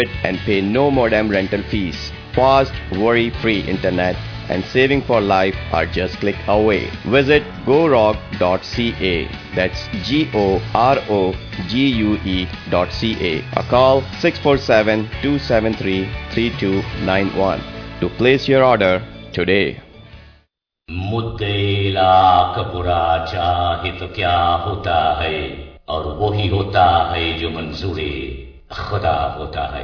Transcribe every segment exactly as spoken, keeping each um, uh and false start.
and pay no modem rental fees. Fast, worry-free internet and saving for life are just click away. Visit gorog dot c a. That's G O R O G U E dot C A. Or call six four seven, two seven three, three two nine one to place your order today. मुद्दे लाख बुरा चाहे तो क्या होता है, और वो ही होता है जो मंजूरे खुदा होता है.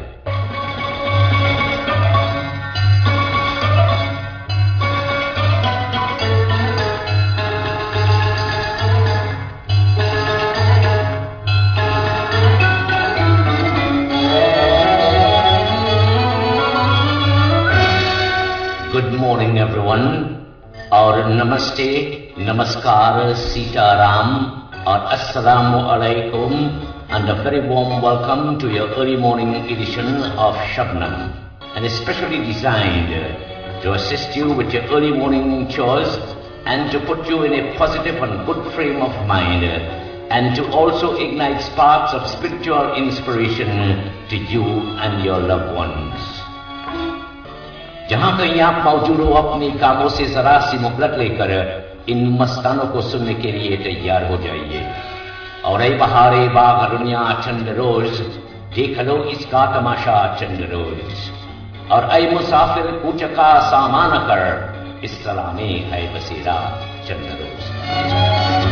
Good morning everyone. और नमस्ते, नमस्कार, सीताराम, और assalamu alaikum, and a very warm welcome to your early morning edition of Shabnam, and especially designed to assist you with your early morning chores and to put you in a positive and good frame of mind, and to also ignite sparks of spiritual inspiration to you and your loved ones. जहां कहीं आप मौजूद हो, अपने कामों से जरा सी मुहलत लेकर इन मस्तानों को सुनने के लिए तैयार हो जाइए. और ऐ बहारे बाग दुनिया चंद रोज, देख लो इसका तमाशा चंद रोज. और ऐ मुसाफिर कूच का सामान कर, इस सलामे है बसेरा चंद रोज.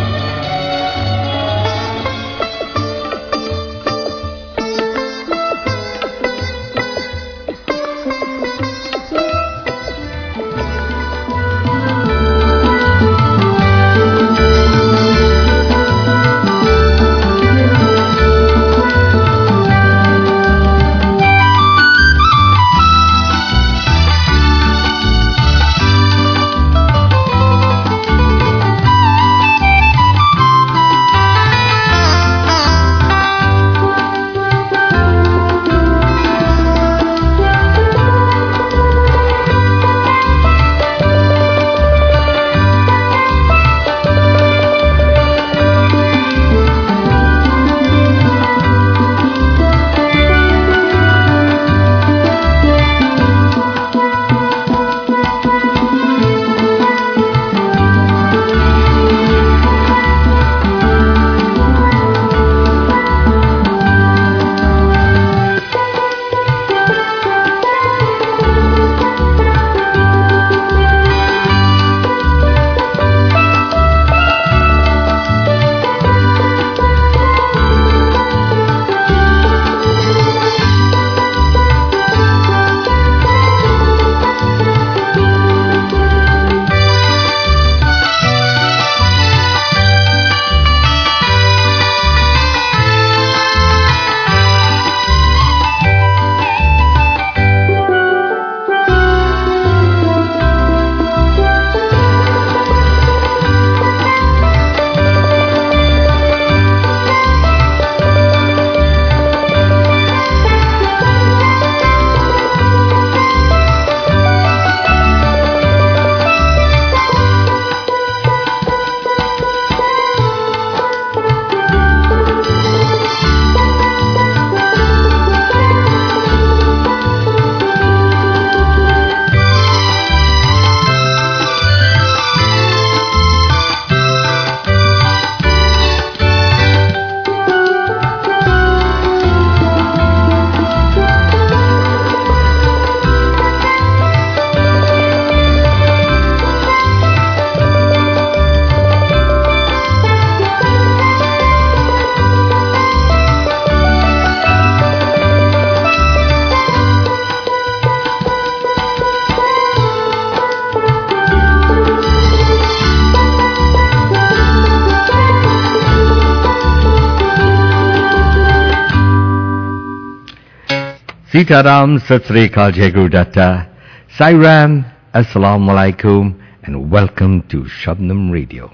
Sitaram, Sat Sri Akal, Jai Guru Datta, Sairam, Assalamu Alaikum, and welcome to Shabnam Radio.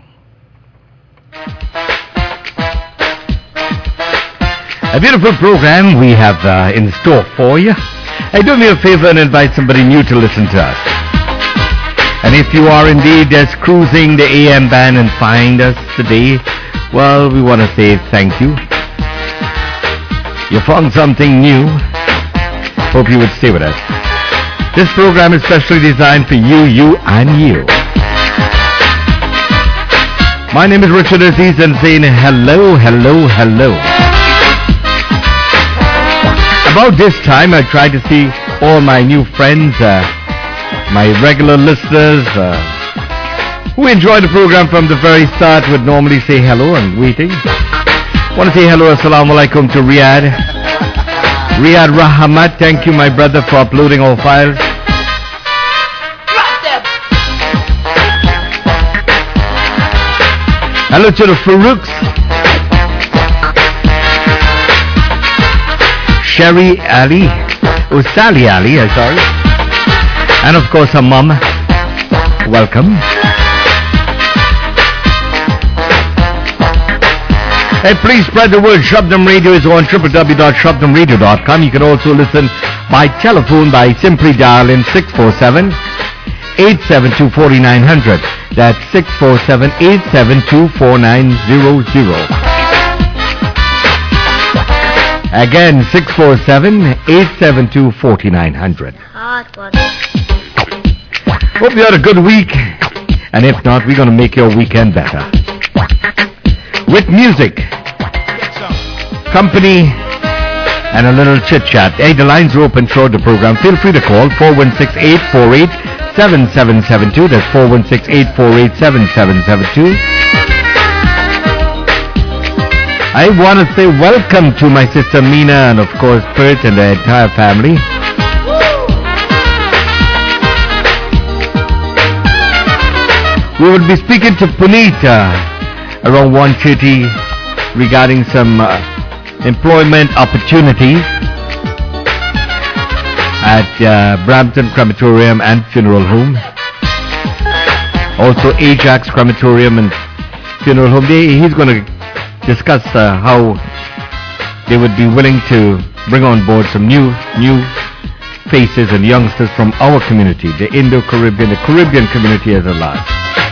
A beautiful program we have uh, in store for you. Hey, do me a favor and invite somebody new to listen to us. And if you are indeed just cruising the A M band and find us today, well, we want to say thank you. You found something new. Hope you would stay with us. This program is specially designed for you, you, and you. My name is Richard Aziz and saying hello, hello, hello. About this time, I try to see all my new friends, uh, my regular listeners, uh, who enjoy the program from the very start would normally say hello and waiting. Want to say hello, assalamu alaikum to Riyadh. Riyadh Rahamat, thank you my brother for uploading all files. Hello to the Farouks. Sherry Ali, oh Sally Ali, I'm sorry. And of course her mum. Welcome. Hey, please spread the word. Shabdam Radio is on w w w dot shabdam radio dot com. You can also listen by telephone by simply dialing six four seven, eight seven two, four nine zero zero. That's six four seven, eight seven two, four nine zero zero. Again, six four seven, eight seven two, four nine zero zero. Hope you had a good week. And if not, we're going to make your weekend better. With music, company, and a little chit-chat. Hey, the lines are open throughout the program. Feel free to call four one six, eight four eight, seven seven seven two. That's four one six, eight four eight, seven seven seven two. I want to say welcome to my sister Mina and of course Perth and the entire family. We will be speaking to Punita around one thirty regarding some uh, employment opportunities at uh, Brampton Crematorium and Funeral Home. Also Ajax Crematorium and Funeral Home. They, he's going to discuss uh, how they would be willing to bring on board some new new faces and youngsters from our community, the Indo-Caribbean, the Caribbean community as a large.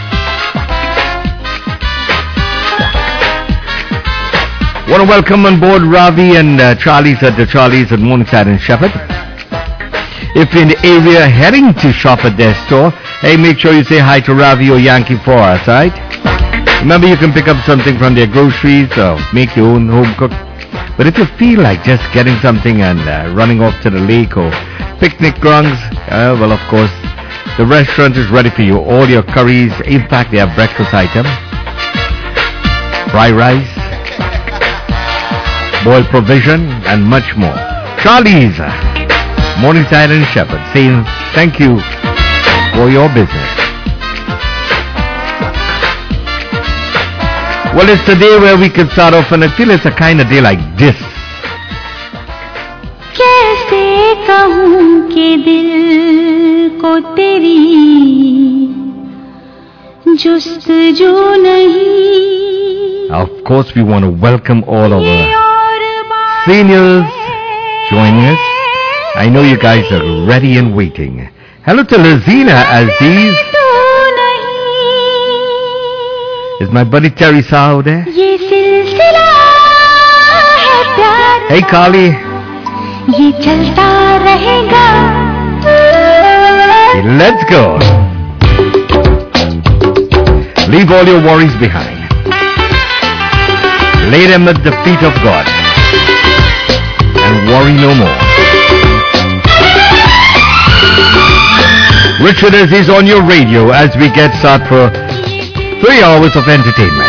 Want to welcome on board Ravi and uh, Charlie's at the Charlie's at Morningside and Shepherd. If you're in the area heading to shop at their store, hey, make sure you say hi to Ravi or Yankee for us, right? Remember, you can pick up something from their groceries or make your own home cook. But if you feel like just getting something and uh, running off to the lake or picnic grounds, uh, well, of course, the restaurant is ready for you. All your curries, in fact, they have breakfast items, fried rice, boiled provision, and much more. Charlie's, Morningside and Shepherd, saying thank you for your business. Well, it's a day where we can start off, and I feel it's a kind of day like this. कैसे कहूँ कि दिल को तेरी जुस्तजू नहीं. Of course, we want to welcome all our seniors joining us. I know you guys are ready and waiting. Hello to Lazina Aziz. Is my buddy Terry Sao there? Hey Carly. Let's go. Leave all your worries behind. Lay them at the feet of God. And worry no more. Richard Aziz on your radio as we get started for three hours of entertainment.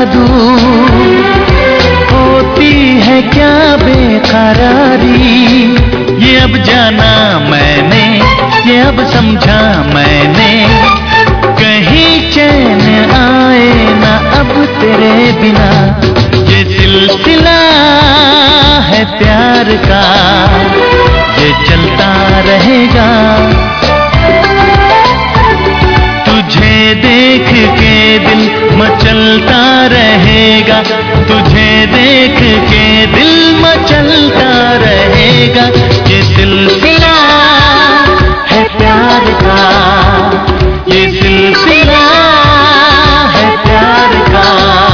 जादू, होती है क्या बेकरारी, ये अब जाना मैंने, ये अब समझा मैंने, कहीं चैन आए ना अब तेरे बिना, ये सिलसिला है प्यार का, ये चलता रहेगा, तुझे देख के दिल मचलता रहेगा, तुझे देख के दिल मचलता रहेगा, ये सिलसिला है प्यार का, ये सिलसिला है प्यार का।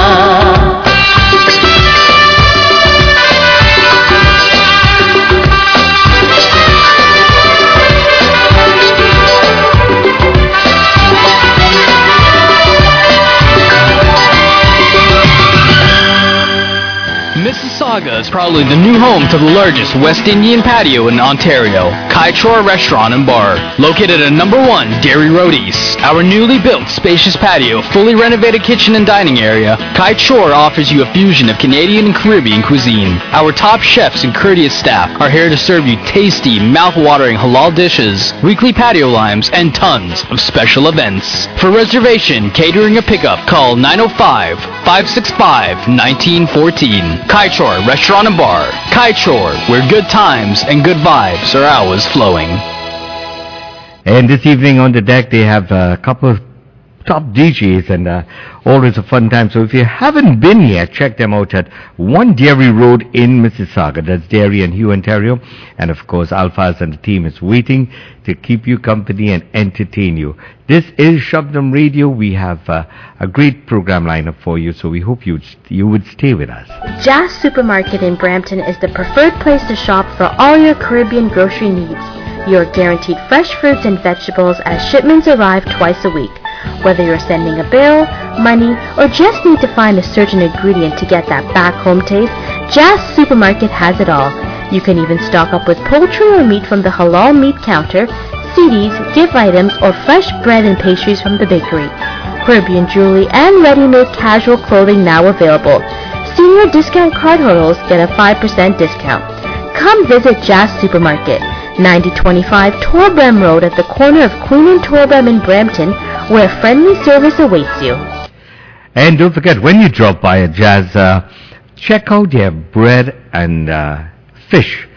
Mississauga is probably the new home to the largest West Indian patio in Ontario, Kai Chor Restaurant and Bar, located at number one Dairy Road East. Our newly built, spacious patio, fully renovated kitchen and dining area, Kai Chor offers you a fusion of Canadian and Caribbean cuisine. Our top chefs and courteous staff are here to serve you tasty, mouth-watering halal dishes, weekly patio limes, and tons of special events. For reservation, catering, or pickup, call nine oh five, five six five, one nine one four. Kai Chor Restaurant and Bar. Kai Chor, where good times and good vibes are always flowing. And this evening on the deck, they have a couple of top D Js, and uh, always a fun time. So if you haven't been here, check them out at One Dairy Road in Mississauga. That's Dairy and Hugh, Ontario. And of course, Alphas and the team is waiting to keep you company and entertain you. This is Shabdam Radio. We have uh, a great program lineup for you, so we hope you you would stay with us. Jazz Supermarket in Brampton is the preferred place to shop for all your Caribbean grocery needs. You're guaranteed fresh fruits and vegetables as shipments arrive twice a week. Whether you're sending a bill, money, or just need to find a certain ingredient to get that back-home taste, Jazz Supermarket has it all. You can even stock up with poultry or meat from the halal meat counter, C Ds, gift items, or fresh bread and pastries from the bakery. Caribbean jewelry and ready-made casual clothing now available. Senior discount card holders get a five percent discount. Come visit Jazz Supermarket, ninety twenty-five Torbram Road at the corner of Queen and Torbram in Brampton, where friendly service awaits you. And don't forget, when you drop by a Jazz, uh, check out their bread and uh, fish.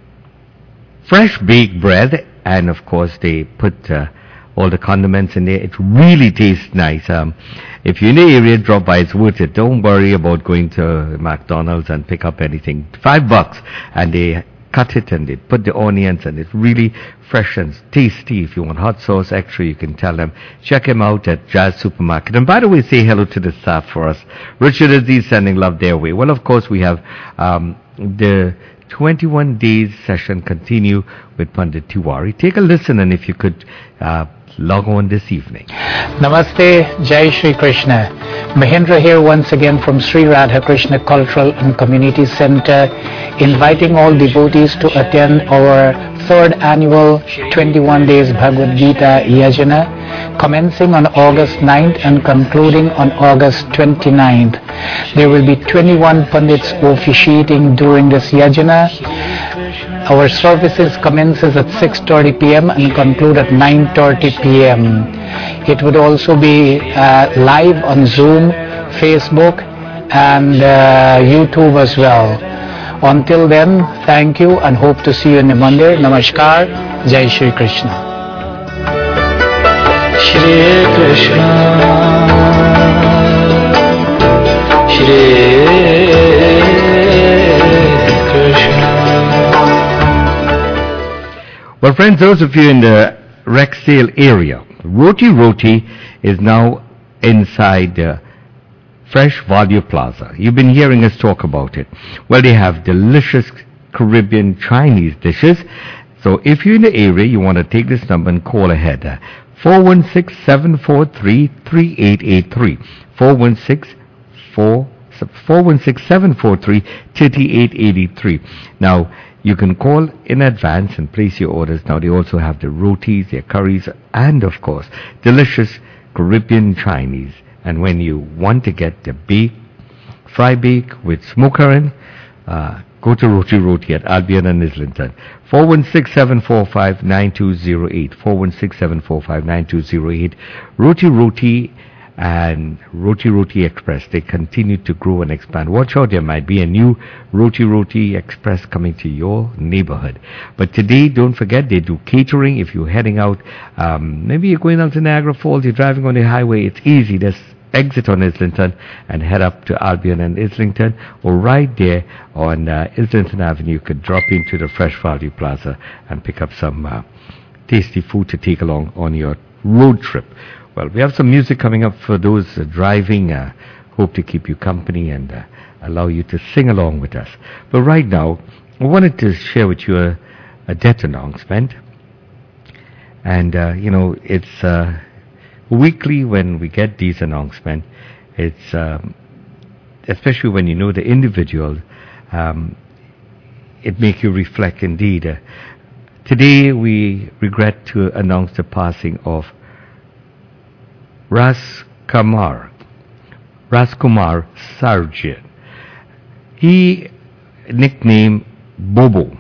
Fresh baked bread, and of course they put uh, all the condiments in there. It really tastes nice. Um, if you're in the area, drop by. It's worth it. Don't worry about going to McDonald's and pick up anything. Five bucks, and they cut it and they put the onions, and it's really fresh and tasty. If you want hot sauce extra, you can tell them. Check him out at Jazz Supermarket. And by the way, say hello to the staff for us. Richard Aziz sending love their way. Well, of course, we have um, the twenty-one days session continue with Pandit Tiwari. Take a listen, and if you could uh, log on this evening. Namaste, Jai Shri Krishna. Mahendra here once again from Sri Radha Krishna Cultural and Community Center, inviting all devotees to attend our third annual twenty-one days Bhagavad Gita Yajna, commencing on August ninth and concluding on August twenty-ninth. There will be twenty-one Pandits officiating during this Yajna. Our services commences at six thirty p.m. and conclude at nine thirty p.m. It would also be uh, live on Zoom, Facebook, and uh, YouTube as well. Until then, thank you and hope to see you in the Mandir. Namaskar. Jai Shri Krishna. Shri Krishna, Shri Krishna. Well, friends, those of you in the Rexdale area, Roti Roti is now inside uh, Fresh Value Plaza. You've been hearing us talk about it. Well, they have delicious Caribbean Chinese dishes. So if you're in the area, you want to take this number and call ahead. Uh, four one six, seven four three, three eight eight three. four one six, seven four three, three eight eight three. Now, you can call in advance and place your orders. Now, they also have the rotis, their curries, and, of course, delicious Caribbean Chinese. And when you want to get the baked fry bake with smoker, uh, go to Roti Roti at Albion and Islington. four one six, seven four five, nine two zero eight. four one six, seven four five, nine two zero eight. Roti Roti and Roti Roti Express, they continue to grow and expand. Watch out, there might be a new Roti Roti Express coming to your neighborhood. But today, don't forget, they do catering. If you're heading out, um, maybe you're going out to Niagara Falls, you're driving on the highway, it's easy. There's exit on Islington and head up to Albion and Islington, or right there on uh, Islington Avenue, you could drop into the Fresh Value Plaza and pick up some uh, tasty food to take along on your road trip. Well, we have some music coming up for those uh, driving. Uh, hope to keep you company and uh, allow you to sing along with us. But right now, I wanted to share with you a, a debt announcement. And, uh, you know, it's uh, weekly when we get these announcements. It's, um, especially when you know the individual, um, it makes you reflect indeed. Uh, today, we regret to announce the passing of Ras Kumar, Ras Kumar Sarjan. He nicknamed Bobo.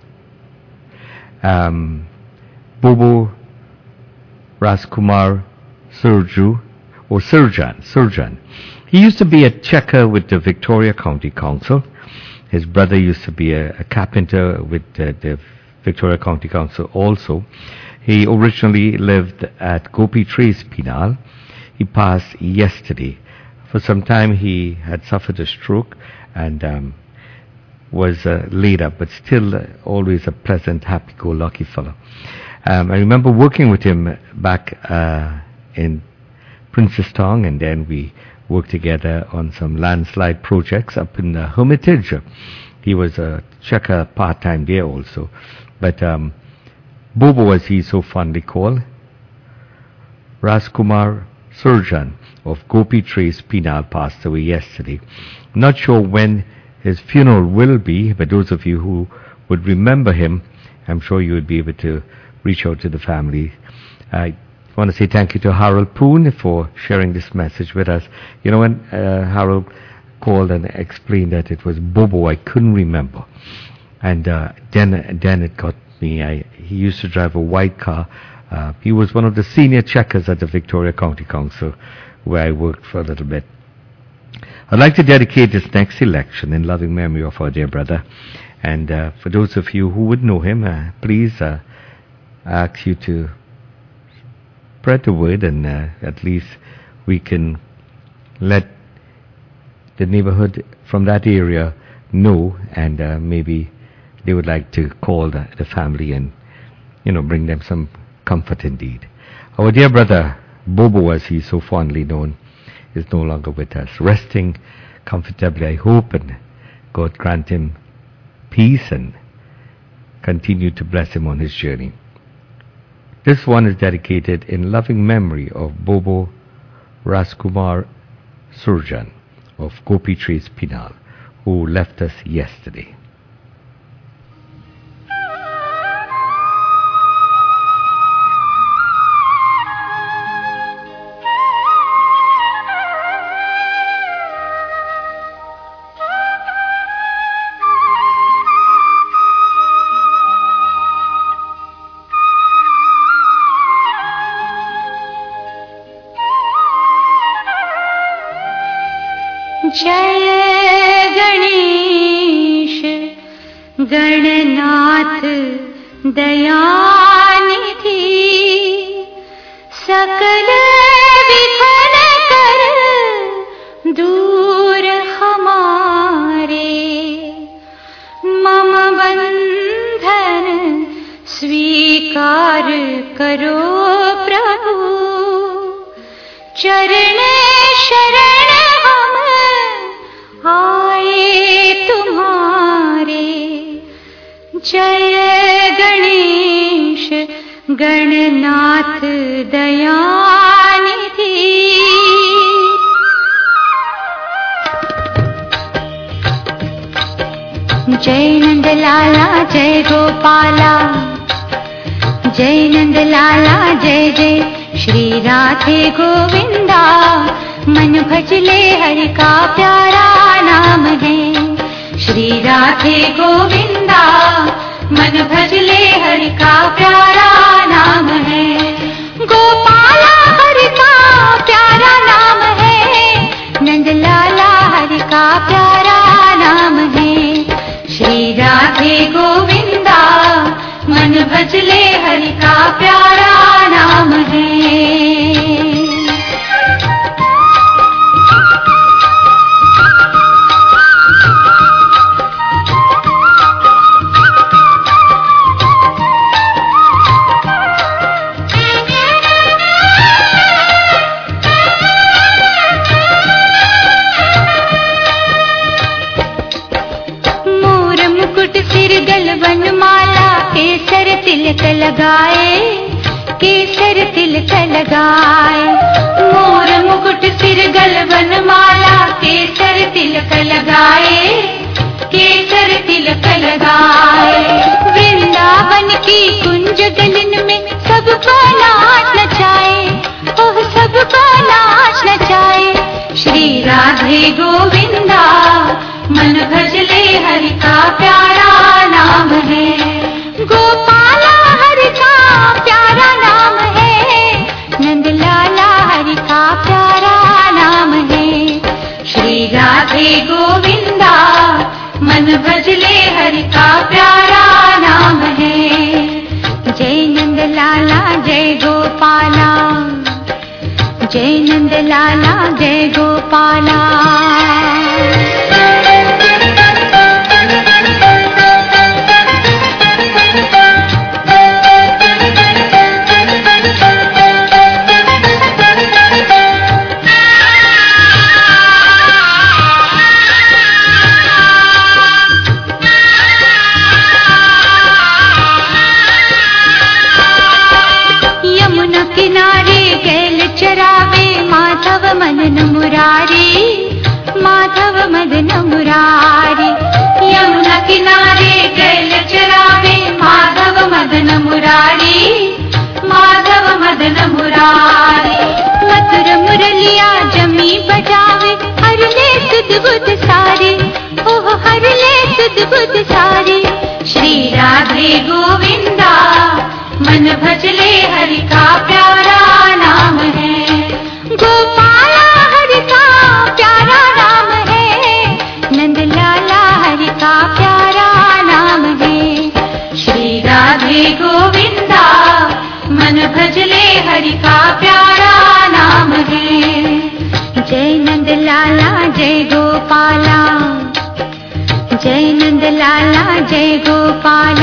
Um, Bobo Ras Kumar Surju, or Surjan, Surjan. He used to be a checker with the Victoria County Council. His brother used to be a, a carpenter with uh, the Victoria County Council also. He originally lived at Gopi Trace Penal. He passed yesterday. For some time he had suffered a stroke and um, was uh, laid up, but still uh, always a pleasant, happy-go-lucky fellow. Um, I remember working with him back uh, in Princestown, and then we worked together on some landslide projects up in the Hermitage. He was a checker part-time there also. But um, Bobo, as he's so fondly called, Ras Kumar Surjan of Gopi Trace Penal, passed away yesterday. Not sure when his funeral will be, but those of you who would remember him, I'm sure you would be able to reach out to the family. I want to say thank you to Harold Poon for sharing this message with us. You know, when uh, Harold called and explained that it was Bobo, I couldn't remember. And uh, then, then it got me. I, he used to drive a white car. Uh, he was one of the senior checkers at the Victoria County Council, where I worked for a little bit. I'd like to dedicate this next election in loving memory of our dear brother. And uh, for those of you who would know him, uh, please, uh, I ask you to spread the word, and uh, at least we can let the neighborhood from that area know, and uh, maybe they would like to call the, the family and, you know, bring them some comfort indeed. Our dear brother, Bobo, as he's so fondly known, is no longer with us. Resting comfortably, I hope, and God grant him peace and continue to bless him on his journey. This one is dedicated in loving memory of Bobo Ras Kumar Surjan of Gopi Trace Penal, who left us yesterday. जय गणेश गणनाथ दयानिधि सकल विघ्न कर दूर हमारे मम बंधन स्वीकार करो प्रभु चरण शरण आए तुम्हारे जय गणेश गणनाथ दयानिधि जय नंद लाला जय गोपाला जय नंद लाला जय जय श्री राधे गोविंदा मन भजले हरि का प्यारा राधे गोविंदा मन भजले हरि का प्यारा नाम है। गोपाला हरि का प्यारा नाम है, नंदलाला हरि का प्यारा नाम है। श्री राधे गोविंदा मन भजले हरि का प्यारा नाम है। वनमाला केसर तिलक लगाए, केसर तिलक लगाए। मोर मुकुट सिर गल वनमाला केसर तिलक लगाए, केसर तिलक लगाए। वृंदावन की कुंज गलिन में सबको नाच नचाए, ओह सबको नाच नचाए। श्री राधे गोविंदा मन भजले हरि का प्यारा नाम है। गोपाला हरि का प्यारा नाम है, नंदलाला हरि का प्यारा नाम है। श्री राधे गोविंदा मन भजले हरि का प्यारा नाम है। जय नंदलाला जय गोपाला, जय नंदलाला जय गोपाला। किनारे गैल चरावे माधव मदन मुरारी, माधव मदन मुरारी। यमुना किनारे गैल चरावे माधव मदन मुरारी, माधव मदन मुरारी। मधुर मुरलिया जमी बजावे हर ले सुध बुध सारी, ओह हर ले सुध बुध सारी। श्री राधे गोविंदा मन भजले हरि का प्यारा नाम है। गोपाला हरि का प्यारा नाम है, नंदलाला हरि का प्यारा नाम है। श्री राधे गोविंदा मन भजले हरि का प्यारा नाम है। जय नंदलाला जय गोपाला, जय नंदलाला जय गोपाला।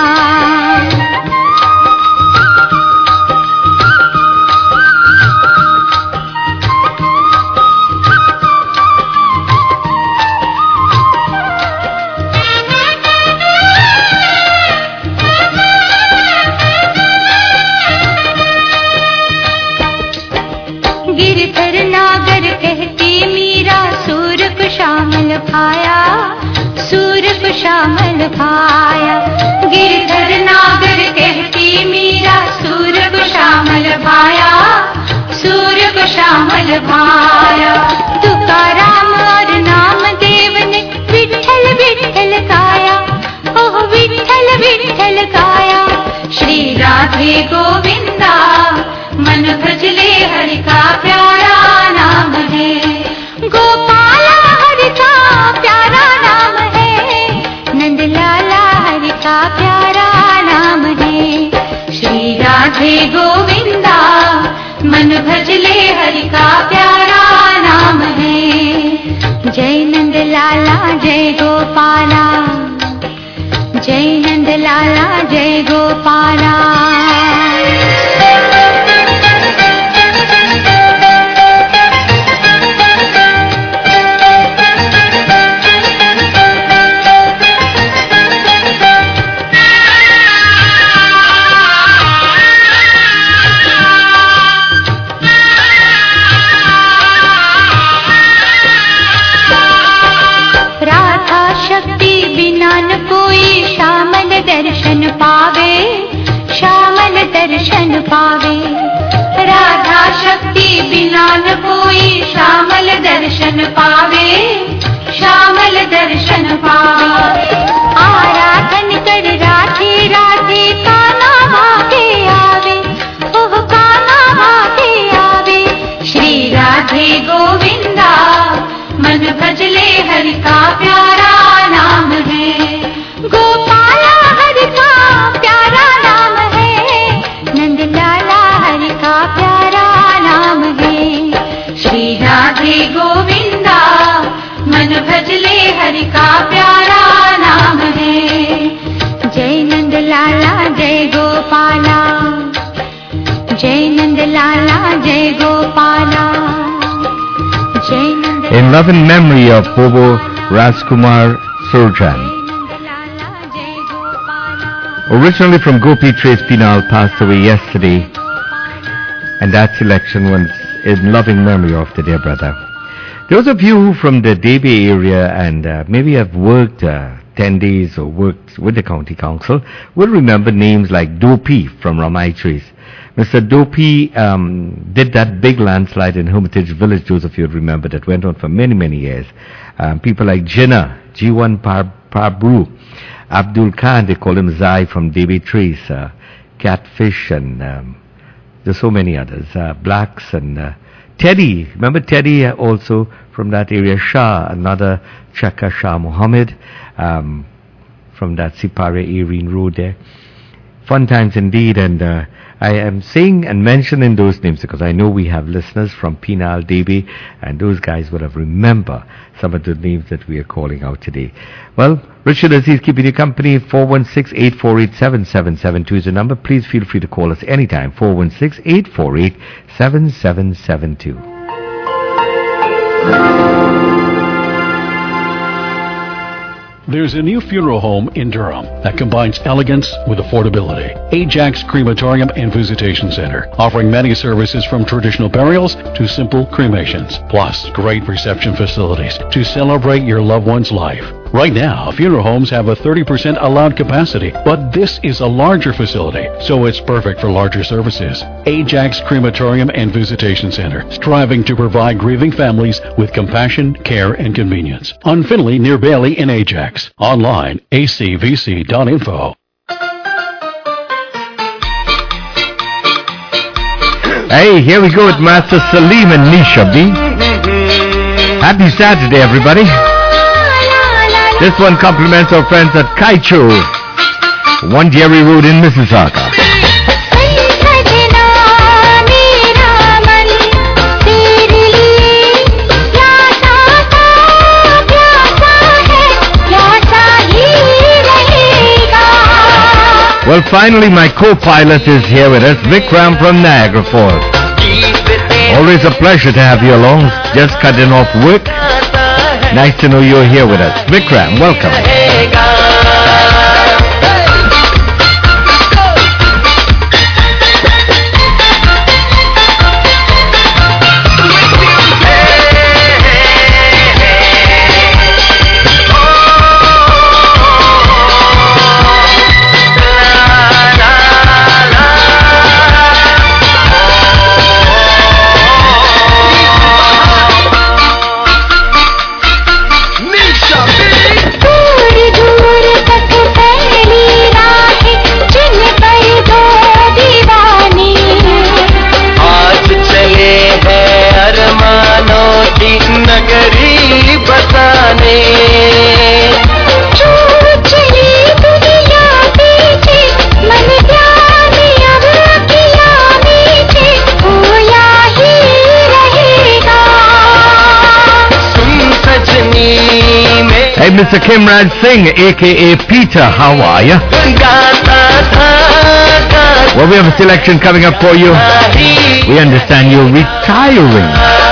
गिरधर नागर कहती मीरा सूर को शामल भाया, सूर को शामल भाया। गिरधर नागर कहती मीरा सूर को शामल भाया, सूर को शामल भाया। तुकाराम और नामदेव ने विठ्ठल विठ्ठल गाया, ओह विठ्ठल विठ्ठल गाया। श्री राधे गोविंदा मन भजले हरि का प्यारा नाम है। गोपाला हरि का प्यारा नाम है, नंदलाला हरि का प्यारा नाम है। श्री राधे गोविंदा मन भजले हरि का प्यारा नाम है। जय नंदलाला जय गोपाला, जय नंदलाला जय गोपाला। दर्शन पावे, श्यामल दर्शन पावे। राधा शक्ति बिना न कोई श्यामल दर्शन पावे, श्यामल दर्शन पावे आराधन कर राधे राधे काना भागे आवे ओह काना भागे आवे श्री राधे गोविंदा मन भजले हरि का प्यारा नाम है गोपाला हरि का प्यारा नाम है नंद लाला हरि का प्यारा नाम है श्री राधे गोविंदा मन भजले हरि का प्यारा नाम है जय नंद लाला जय गोपाला जय नंद लाला जय गोपाला जय नंद In love and memory of Bobo Rajkumar Surjan. Originally from Gopi Trace Pinal, passed away yesterday, and that selection was in loving memory of the dear brother. Those of you from the Devi area and uh, maybe have worked uh, ten days or worked with the county council will remember names like Dopi from Ramaitres. Mister Dopi um, did that big landslide in Hermitage Village, those of you remember, that went on for many, many years. Um, people like Jinnah, G one Par- Parbru, Abdul Khan, they call him Zai from Devi Trace, uh, Catfish, and um, there's so many others, uh, Blacks and uh, Teddy. Remember Teddy uh, also from that area, Shah, another Chaka Shah Muhammad, um, from that Sipare Irene Road there. Fun times indeed, and uh, I am saying and mentioning those names because I know we have listeners from Penal, Devi, and those guys would have remember some of the names that we are calling out today. Well, Richard Aziz keeping you company. Four one six, eight four eight, seven seven seven two is the number. Please feel free to call us anytime. Four one six, eight four eight, seven seven seven two. There's a new funeral home in Durham that combines elegance with affordability. Ajax Crematorium and Visitation Center, offering many services from traditional burials to simple cremations, plus great reception facilities to celebrate your loved one's life. Right now, funeral homes have a thirty percent allowed capacity, but this is a larger facility, so it's perfect for larger services. Ajax Crematorium and Visitation Center, striving to provide grieving families with compassion, care, and convenience. On Finley near Bailey in Ajax. Online, a c v c dot info. Hey, here we go with Master Salim and Nisha B. Happy Saturday, everybody. This one compliments our friends at Kaicho, One Jerry Road in Mississauga. Well, finally, my co-pilot is here with us, Vikram from Niagara Falls. Always a pleasure to have you along. Just cutting off work. Nice to know you're here with us. Vikram, welcome. Hey, Mister Kimraj Singh, a k a. Peter, how are you? Well, we have a selection coming up for you. We understand you're retiring.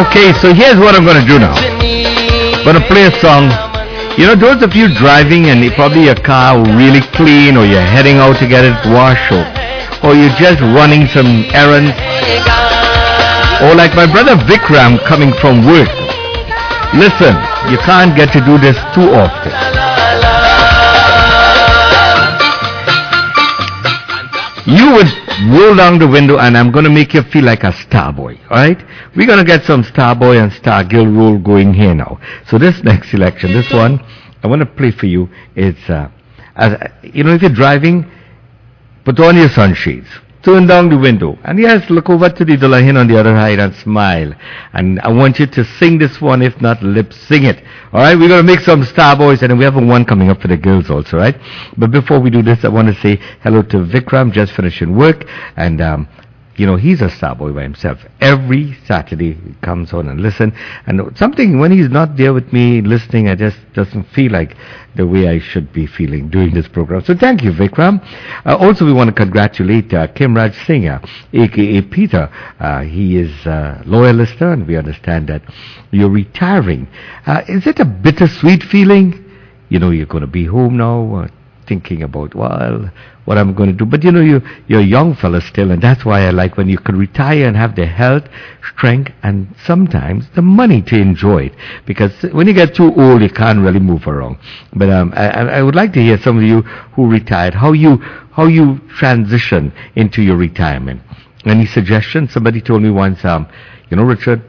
Okay, so here's what I'm going to do now. I'm going to play a song. You know, those of you driving and probably your car really clean, or you're heading out to get it washed, or, or you're just running some errands, or like my brother Vikram coming from work. Listen, you can't get to do this too often. You would roll down the window and I'm going to make you feel like a star boy, alright? We're going to get some star boy and star girl role going here now. So this next selection, this one, I want to play for you. It's, uh, as, you know, if you're driving, put on your sunshades. Turn down the window. And yes, look over to the Dulahin on the other side and smile. And I want you to sing this one, if not lip sing it. Alright, we're going to make some star boys, and we have one coming up for the girls also, right? But before we do this, I want to say hello to Vikram, just finishing work. And, um, you know, he's a star boy by himself. Every Saturday he comes on and listen. And something, when he's not there with me listening, I just doesn't feel like the way I should be feeling doing this program. So thank you, Vikram. Uh, also, we want to congratulate uh, Kimraj Singh, uh, a k a. Peter. Uh, he is a loyal listener, and we understand that you're retiring. Uh, is it a bittersweet feeling? You know, you're going to be home now, uh, thinking about, well, what I'm going to do. But you know, you, you're a young fella still, and that's why I like when you can retire and have the health, strength, and sometimes the money to enjoy it. Because when you get too old, you can't really move around. But um, I, I would like to hear some of you who retired, how you how you transition into your retirement. Any suggestions? Somebody told me once, um, you know, Richard,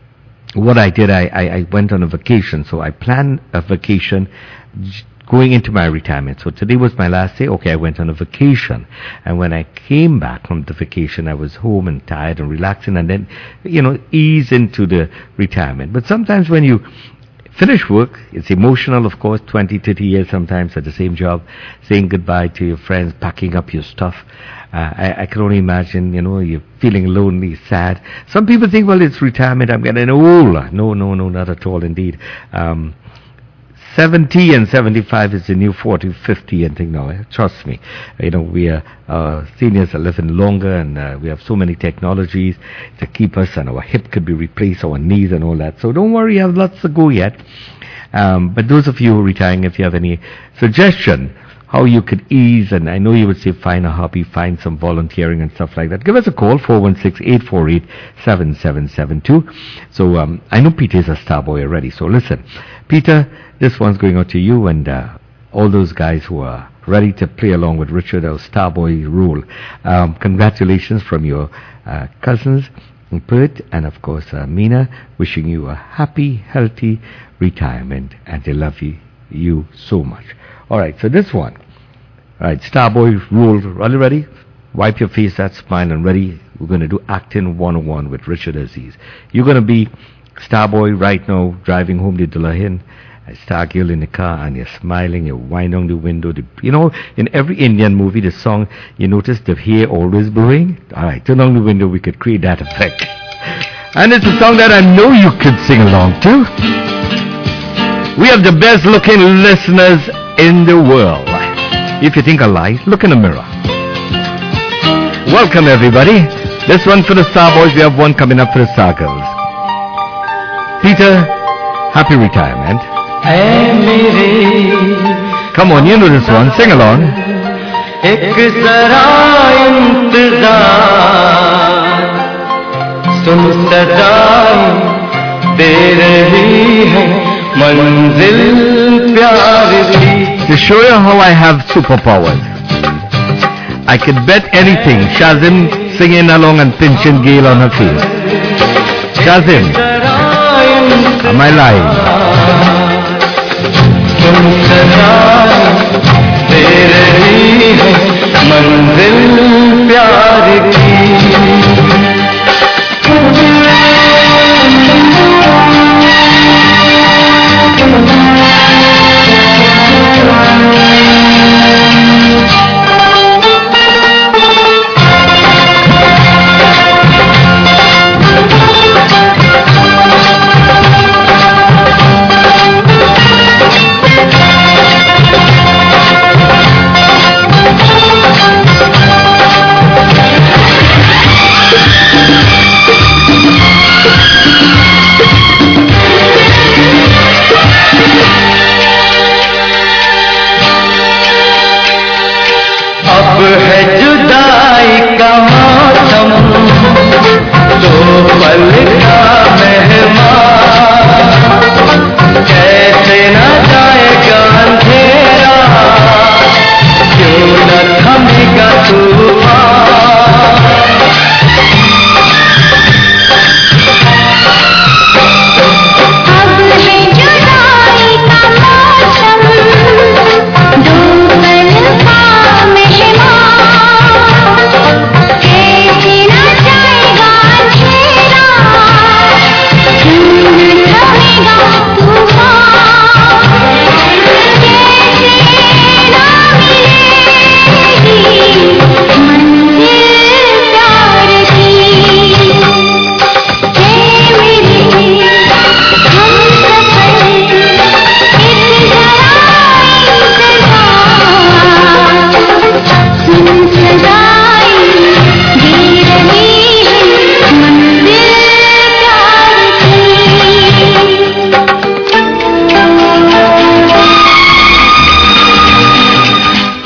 what I did, I, I, I went on a vacation. So I planned a vacation going into my retirement. So today was my last day. Okay, I went on a vacation. And when I came back from the vacation, I was home and tired and relaxing, and then, you know, ease into the retirement. But sometimes when you finish work, it's emotional, of course, twenty, thirty years sometimes at the same job, saying goodbye to your friends, packing up your stuff. Uh, I, I can only imagine, you know, you're feeling lonely, sad. Some people think, well, it's retirement, I'm getting old. No, no, no, not at all, indeed. Um, seventy and seventy-five is the new forty, fifty and thing now. Trust me. You know, we are, uh, seniors are living longer, and uh, we have so many technologies to keep us, and our hip could be replaced, our knees and all that. So don't worry, you have lots to go yet. Um, but those of you who are retiring, if you have any suggestion how you could ease, and I know you would say find a hobby, find some volunteering and stuff like that, give us a call, four one six, eight four eight, seven seven seven two. So um, I know Peter is a star boy already, so listen. Peter, this one's going out to you and uh, all those guys who are ready to play along with Richard, our star boy rule. Um, congratulations from your uh, cousins, Pert, and of course uh, Mina, wishing you a happy, healthy retirement, and they love you, you so much. Alright, so this one. Alright, Starboy rule. Are you ready? Wipe your face, that smile, and ready. We're going to do Acting one oh one with Richard Aziz. You're going to be Starboy right now, driving home to Dulahin. A star girl in the car, and you're smiling, you're winding on the window. The, you know, in every Indian movie, the song, you notice the hair always blowing? Alright, turn on the window, we could create that effect. And it's a song that I know you could sing along to. We have the best looking listeners in the world. If you think I lie, look in the mirror. Welcome everybody. This one for the Star Boys, we have one coming up for the Star Girls. Peter, happy retirement. Come on, you know this one, sing along. To show you how I have superpowers, I could bet anything Shazim singing along and pinching Gail on her face. Shazim, am I lying?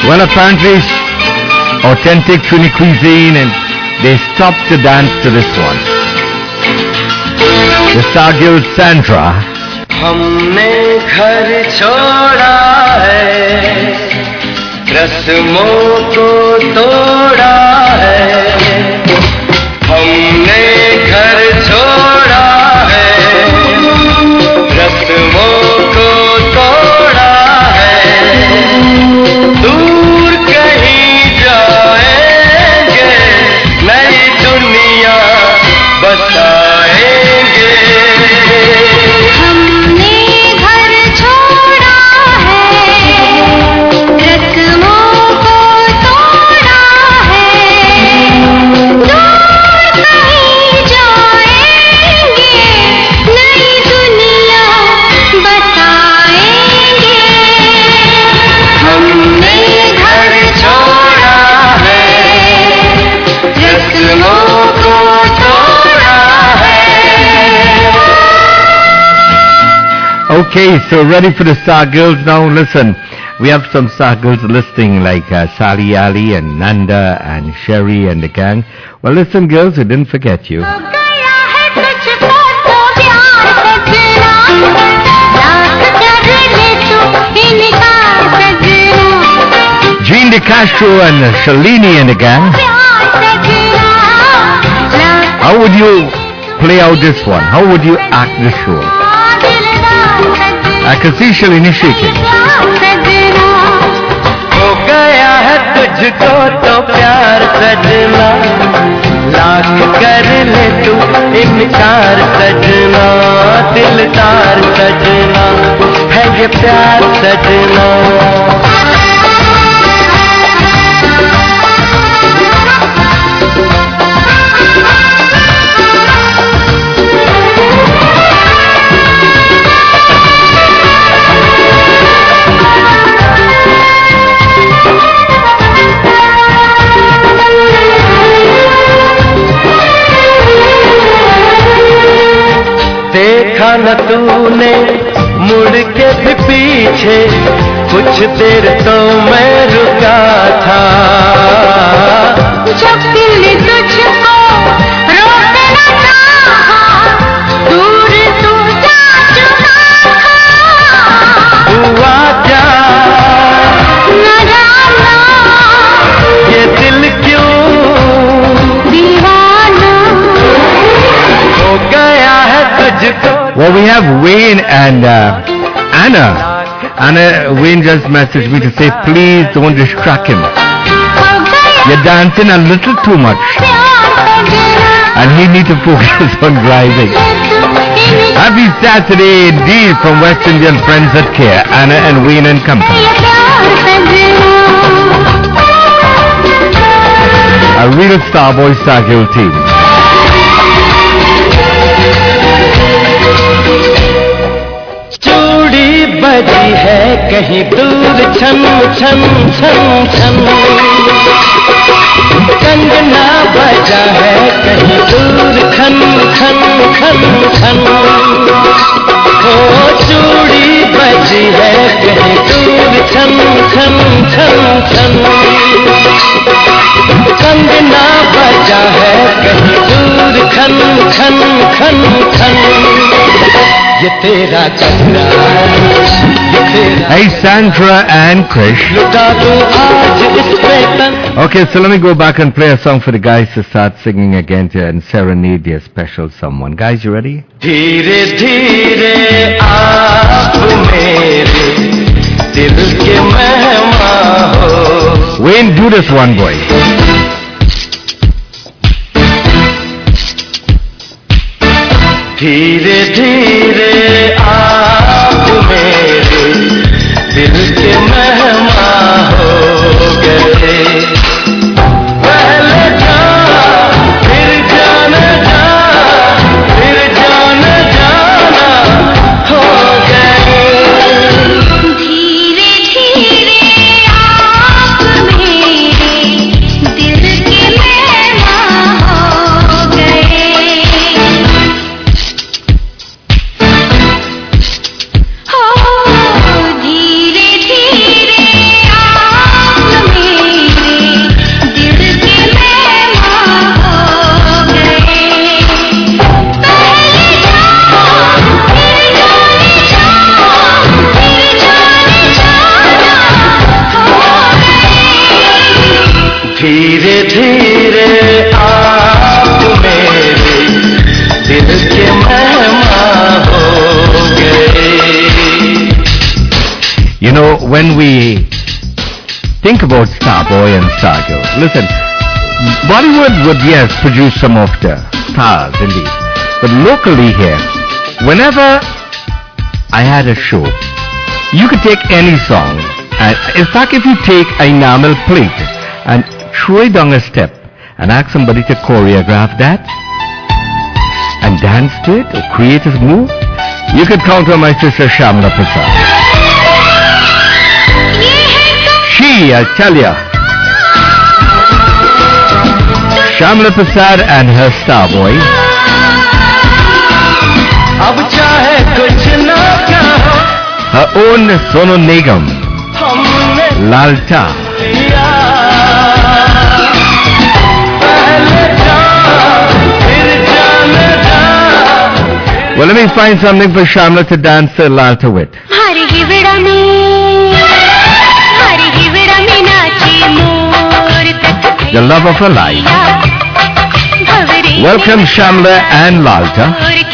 Well, apparently it's authentic Trini cuisine, and they stopped to dance to this one. The Star Guild Sandra. हमने घर छोड़ा है, रस्मों को तोड़ा है। हमने घर छोड़ा है, रस्मों को तोड़ा है। दूर कहीं जाएंगे, नई दुनिया बसाएंगे। हमने घर छोड़ा है, रस्मों को तोड़ा है। दूर कहीं जाएंगे, नई दुनिया बसाएंगे। हमने घर छोड़ा है, रस्मों को तोड़ा है। Okay, so ready for the Star Girls now? Listen, we have some Star Girls listening like uh, Sally Ali and Nanda and Sherry and the gang. Well, listen, girls, we didn't forget you. हो गया है तुझको तो प्यार सजना, लाख कर ले तू इनकार सजना। Jean De Castro and uh, Shalini and the gang. प्यार सजना, lakh How would you play out this one? How would you act this show? दिलदार सजना, I can see Shalini shaking. प्यार सजना। हो गया है तुझको तो प्यार सजना, लाख कर ले तू इनकार सजना। दिलदार सजना है ये प्यार सजना। देखा न तूने मुड़ के भी पीछे, कुछ देर तो मैं रुका था। जब दिल तुझको रोक न चाहा, दूर तू जा चुका था। हुआ क्या न जाना ये दिल क्यों दीवाना। हो गया है तुझको। Well, we have Wayne and uh, Anna. Anna, Wayne just messaged me to say, please don't distract him. हो गया You're dancing a little too much, प्यार सजना, and he need to focus on driving. ले तू इनकार Happy Saturday indeed from West Indian Friends at Care, Anna and Wayne and company. प्यार सजना। A real Starboy Star Guild team. चूड़ी बजी है कहीं दूर छन छन छन छन, कंगना बजा है कहीं दूर खन खन खन खन। ओ चूड़ी बजी है कहीं दूर छन छन छन छन, कंगना बजा है कहीं दूर खन खन खन खन। ये तेरा चंद्रा, ये तेरा Hey, Sandra and Krish. लुटा दूं आज इस पे तन। Okay, so let me go back and play a song for the guys to start singing again to and serenade their special someone. Guys, you ready? धीरे धीरे आप मेरे दिल के मेहमान हो। Wayne, do this one, boy. धीरे धीरे आप मेरे दिल के मेहमान हो गए। पहले जान फिर जान जा, फिर जान जाना हो गए। धीरे धीरे आप मेरे दिल के मेहमान हो गए। when we think about Starboy and Stargirl, listen, Bollywood would, yes, produce some of the stars, indeed. But locally here, whenever I had a show, you could take any song. And in fact, if you take a enamel plate and throw it down a step and ask somebody to choreograph that and dance to it or create a move, you could count on my sister Shamla Prasad. She, I tell ya, Shamla Prasad and her Starboy. Her own Sonu Nigam, Lalta. Well, let me find something for Shamla to dance to Lalta with. The love of her life. Welcome Shamla and Lalta.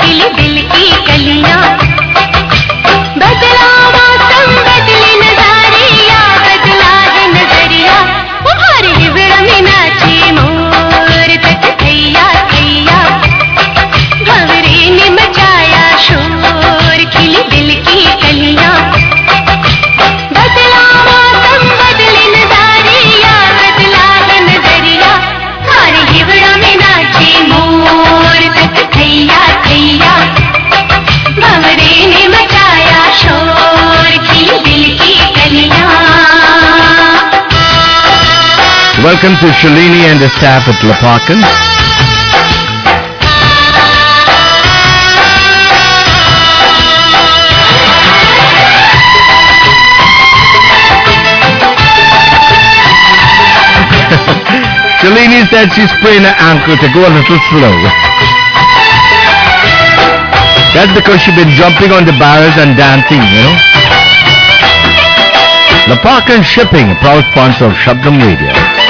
Welcome to Shalini and the staff at Lepakan. Shalini said she sprained her ankle to go a little slow. That's because she's been jumping on the barrels and dancing, you know. Lepakan Shipping, a proud sponsor of Shabdam Radio.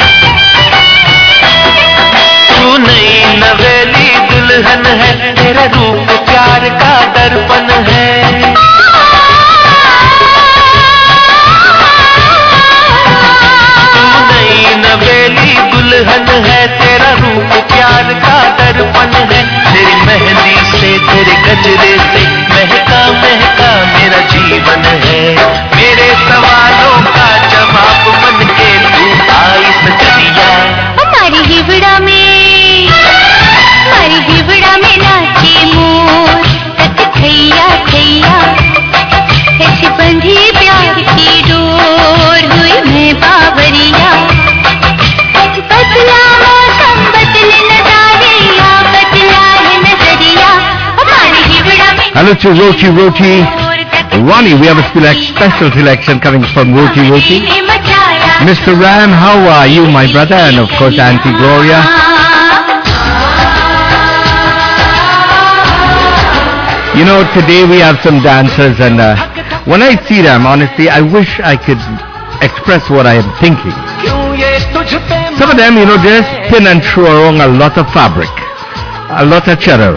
नई नवेली दुल्हन है, तेरा रूप प्यार का दर्पण है। तू नई नवेली दुल्हन है, तेरा रूप प्यार का दर्पण है। तेरी मेहंदी से, तेरे गजरे से महका महका मेरा जीवन है। मेरे सवालों का जवाब बन के तू आई सजनिया। हमारी हिवड़ा में हमारी हिवड़ा में नाचे मोर, तक थैया थैया, ऐसी बंधी प्यार की डोर, हुई मैं बावरिया। बदला मौसम बदले नजारिया, बदला है नजरिया, हमारी हिवड़ा में। Hello to Roti Roti. Ronnie, we have a select, special selection coming from Roti Roti. Mister Ram, how are you, my brother? And of course, Auntie Gloria. You know, today we have some dancers, and uh, when I see them, honestly, I wish I could express what I am thinking. Some of them, you know, just spin and throw around a lot of fabric, a lot of cheddar.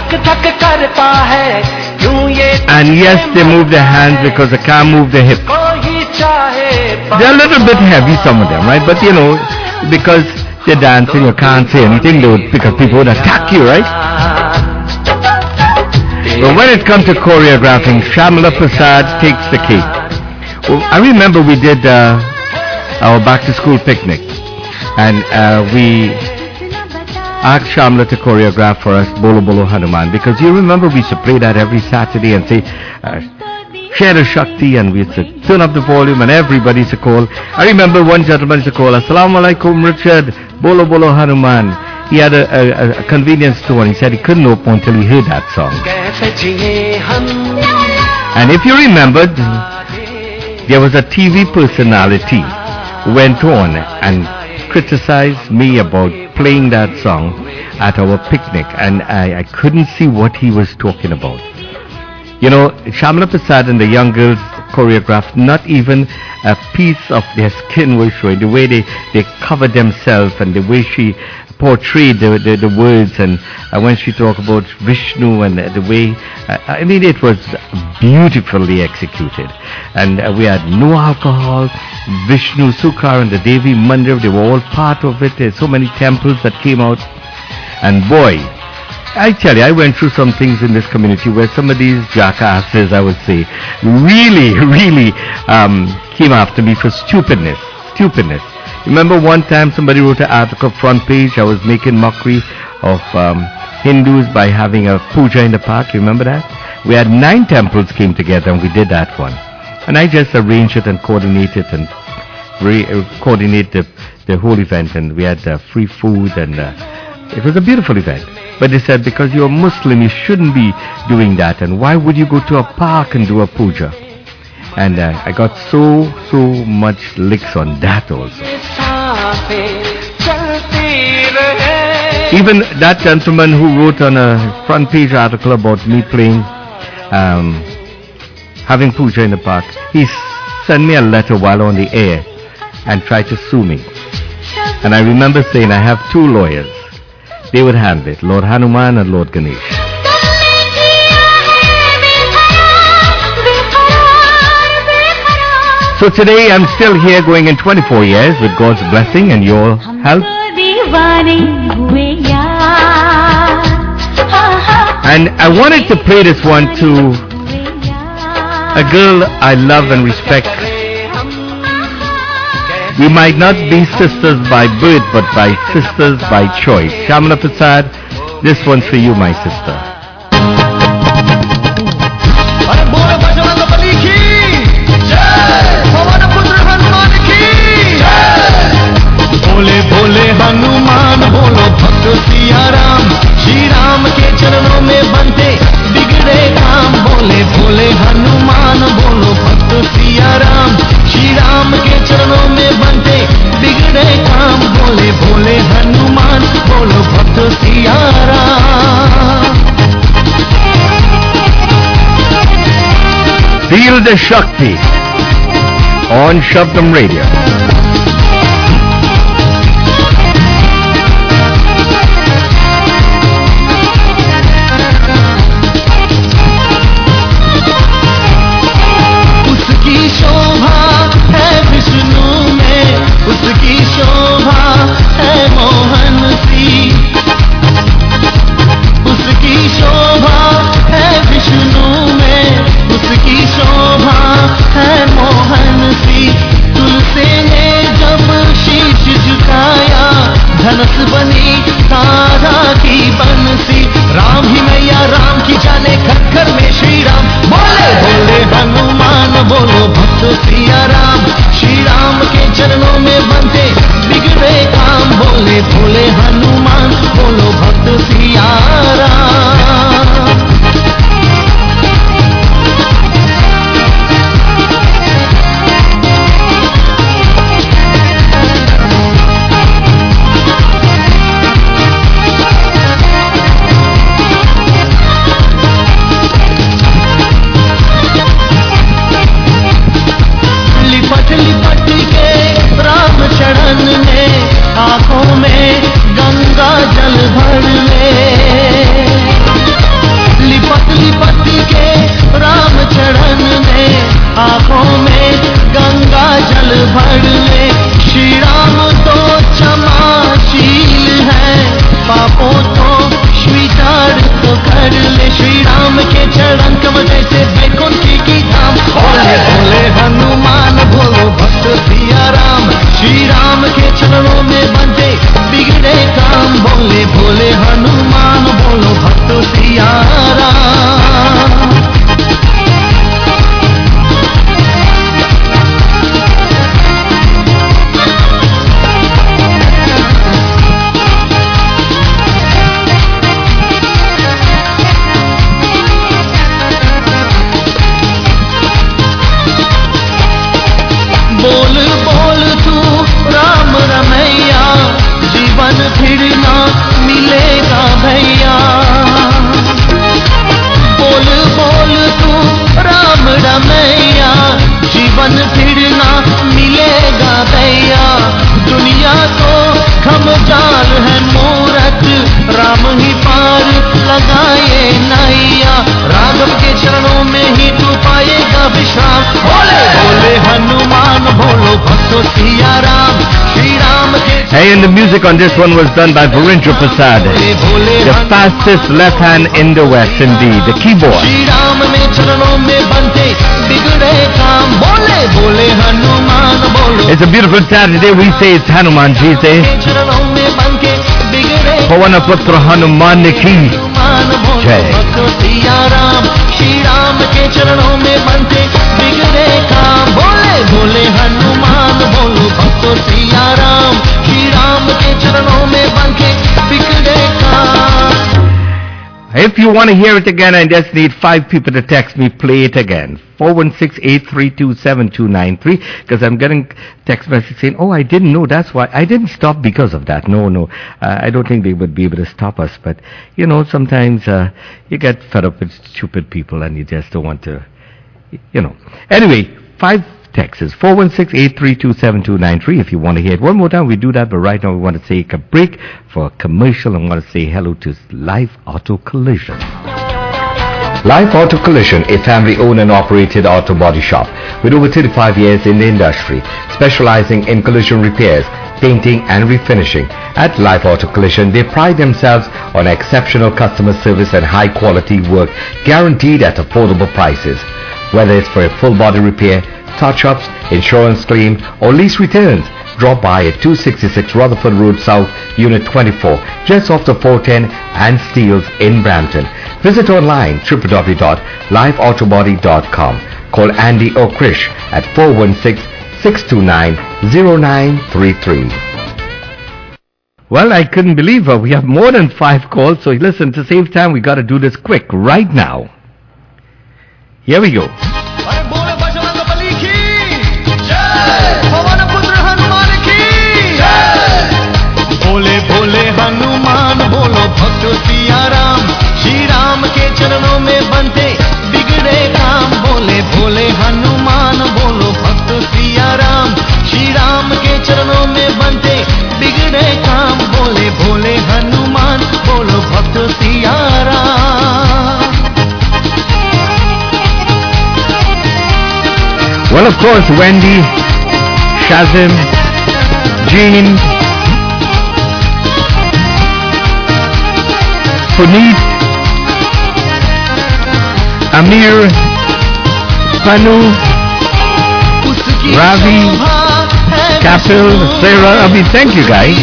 And yes, they move their hands because they can't move their hips. They're a little bit heavy, some of them, right? But you know, because they're dancing, you can't say anything, they would, because people would attack you, right? But when it comes to choreographing, Shamla Prasad takes the cake. Well, I remember we did uh, our back-to-school picnic, and uh, we asked Shamla to choreograph for us Bolo Bolo Hanuman, because you remember we used to play that every Saturday and say, uh, share the Shakti, and we used to turn up the volume and everybody used to call. I remember one gentleman used to call, Assalamu alaikum Richard, Bolo Bolo Hanuman. He had a, a, a convenience store, and he said he couldn't open until he heard that song. And if you remembered, there was a T V personality who went on and criticized me about playing that song at our picnic, and I, I couldn't see what he was talking about. You know, Shamla Prasad and the young girls choreographed. Not even a piece of their skin was showing. The way they, they covered themselves and the way she portrayed the, the, the words, and uh, when she talked about Vishnu and uh, the way, uh, I mean, it was beautifully executed. And uh, we had no alcohol. Vishnu, Sukar and the Devi Mandir, they were all part of it. There's so many temples that came out. And boy, I tell you, I went through some things in this community where some of these jackasses, I would say, really, really um, came after me for stupidness. Stupidness. Remember one time somebody wrote an article front page, I was making mockery of um, Hindus by having a puja in the park. You remember that? We had nine temples came together and we did that one. And I just arranged it and coordinated and re- uh, coordinate the, the whole event, and we had uh, free food, and uh, it was a beautiful event. But they said, because you're Muslim, you shouldn't be doing that, and why would you go to a park and do a puja? And uh, I got so, so much licks on that also. Even that gentleman who wrote on a front page article about me playing, um, having puja in the park, he sent me a letter while on the air and tried to sue me. And I remember saying, I have two lawyers. They would handle it, Lord Hanuman and Lord Ganesh. So today I'm still here going in twenty-four years with God's blessing and your help. And I wanted to play this one to a girl I love and respect. We might not be sisters by birth, but by sisters by choice. Shamala Prasad, this one's for you, my sister. Bhole Bhole Hanuman बोलो भक्त सिया राम, श्री राम के चरणों में बनते बिगड़े काम। भोले भोले हनुमान बोलो भक्त सिया राम, श्री राम के चरणों में बनते बिगड़े काम। भोले भोले हनुमान बोलो भक्त Siya Ram. Feel the Shakti on Shabdam Radio. उसकी शोभा है मोहन सी, उसकी शोभा है विष्णु में, उसकी शोभा है मोहन सी। तुलसी ने जब शीश झुकाया, धनुष बनी तारा की बंसी। राम ही मैया राम की जाने खक्कर में श्री राम। बोले बोले हनुमान बोलो भक्त सिया राम, श्री राम के चरणों में बनते बिगड़े काम। बोले भोले हनुमान बोलो भक्त सिया राम। चरण में आंखों में गंगा जल भर ले, लिपट लिपट के राम चरण में आंखों में गंगा जल भर ले। श्री राम तो क्षमाशील है, पापों को स्वीकार तो कर ले। श्री राम के चरण कमल जैसे वैकुंठ की धाम। बोले बोले हनुमान बोलो भक्त सिया राम, श्री राम के चरणों में बनते बिगड़े काम। बोले भोले हनुमान बोलो भक्त सिया राम। बोल बोल तू राम रमैया, विश्राम बोले बोले हनुमान बोलो भक्तो सिया राम श्री राम के Hey, and the music on this one was done by Virendra Prasad, the fastest left hand in the West, indeed, the keyboard. Shri Ram में चरणों में बनते बिगड़े काम बोले बोले हनुमान बोलो It's a beautiful Saturday. We say it's Hanuman Ji Day. चरणों में बनके बिगड़े Pavana Putra Hanuman Ki Jai. भक्तो सिया राम श्री राम के चरणों में बनते बिगड़े काम बोले बोले हनुमान बोलो भक्तो सिया राम श्री राम के चरणों में बनके बिगड़े काम. If you want to hear it again, I just need five people to text me, play it again. four one six, eight three two, seven two nine three, because I'm getting text message saying, oh, I didn't know, that's why. I didn't stop because of that. No, no. Uh, I don't think they would be able to stop us. But, you know, sometimes uh, you get fed up with stupid people and you just don't want to, you know. Anyway, five texts, four one six, eight three two, seven two nine three. If you want to hear it one more time, we do that. But right now we want to take a break for a commercial. I want to say hello to Life Auto Collision. Life Auto Collision, a family-owned and operated auto body shop with over thirty-five years in the industry, specializing in collision repairs, painting and refinishing. At Life Auto Collision, they pride themselves on exceptional customer service and high-quality work guaranteed at affordable prices. Whether it's for a full body repair, touch-ups, insurance claim, or lease returns, drop by at two sixty-six Rutherford Road South, Unit twenty-four, just off the four ten and Steeles in Brampton. Visit online w w w dot life autobody dot com. Call Andy or Krish at four one six, six two nine, zero nine three three. Well, I couldn't believe it. We have more than five calls, so listen, to save time, we got to do this quick right now. Here we go. बोले बोले हनुमान बोलो भक्तो सिया राम श्री राम के चरणों में बनते बिगड़े काम बोले बोले हनुमान बोलो भक्तो सिया राम श्री राम के चरणों में बनते बिगड़े काम बोले बोले हनुमान बोलो भक्तो Siya Ram. Well, of course, Wendy, Shazim, Jean, Puneet, Amir, Panu, Ravi, Kapil, Sarah. I mean, thank you guys.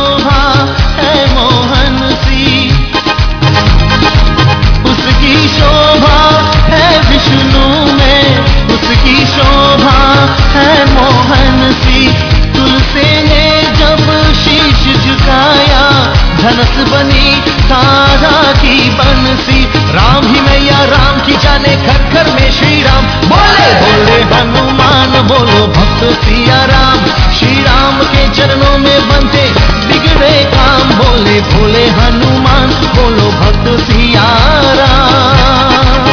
उसकी शोभा है विष्णु में उसकी शोभा है मोहन सी तुलसी ने जब शीश झुकाया धनस बनी तारा की बंसी राम ही मैया राम की जाने घर घर में श्री राम बोले बोले हनुमान बोलो भक्त सिया राम श्री राम के चरणों में बनते बिगड़े काम बोले बोले हनुमान बोलो भक्त सिया राम.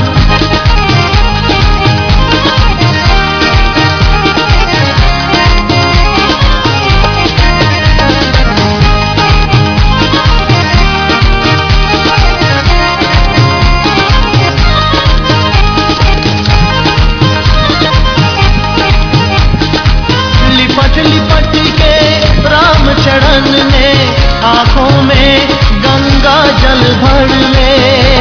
लिपट के राम चरण में आंखों में गंगा जल भर ले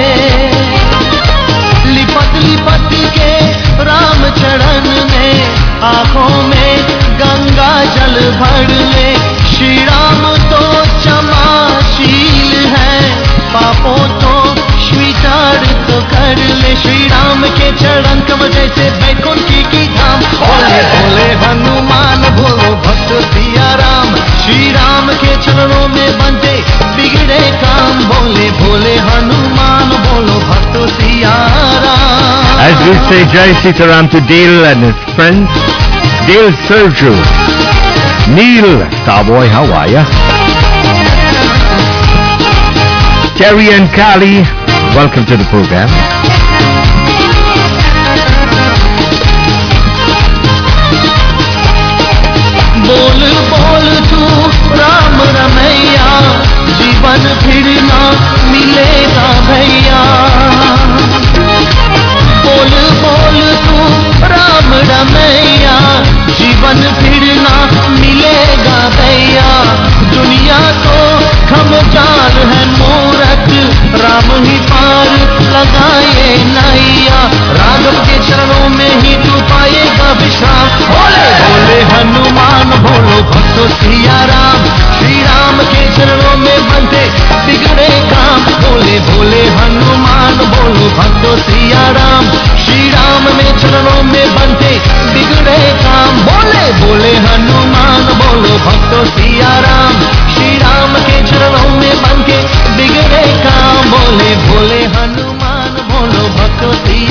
लिपट लिपट के राम चरण में आंखों में गंगा जल भर ले श्री राम तो क्षमाशील है पापों तो स्वीकार तो कर ले श्री राम के चरण कमल जैसे बैकुंठ की धाम बोले बोले हनुमान बोलो भक्त सिया राम श्री राम के चरणों में बनते बिगड़े काम बोले बोले हनुमान बोलो भक्त Siya Ram. As we say Jai Sitaram to Dale and his friends, Dale Sergio, Neil, Starboy, how are ya? Terry and Kali, welcome to the program. बोल बोल तू राम रमैया जीवन फिर ना मिलेगा भैया बोल बोल तू Ram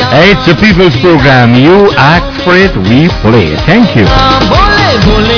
It's a people's program. You ask for it, we play it. Thank you.